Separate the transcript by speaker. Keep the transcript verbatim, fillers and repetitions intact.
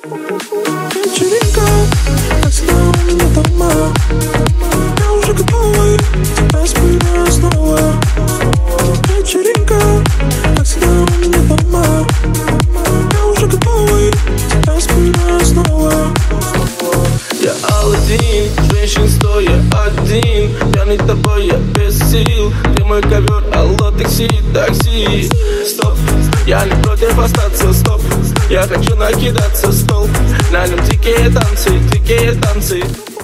Speaker 1: Вечеринка, как всегда у меня дома. Я уже готовый, тебя вспоминаю снова. Вечеринка, как всегда у меня дома. Я уже готовый, тебя вспоминаю снова.
Speaker 2: Я Аладдин, женщин стоя один. Пьяный тобой, я без сил. Ты мой ковер, алло, такси, такси. Стоп, я не против остаться, стоп. Я хочу накидаться, стол. На нем дикие танцы, дикие танцы.